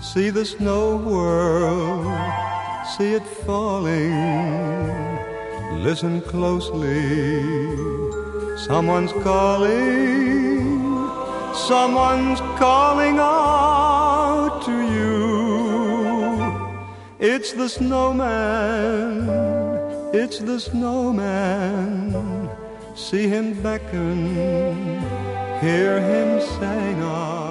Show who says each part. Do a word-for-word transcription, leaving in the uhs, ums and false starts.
Speaker 1: See the snow whirl, see it falling. Listen closely, someone's calling, someone's calling out to you. It's the snowman, it's the snowman. See him beckon, hear him sing out.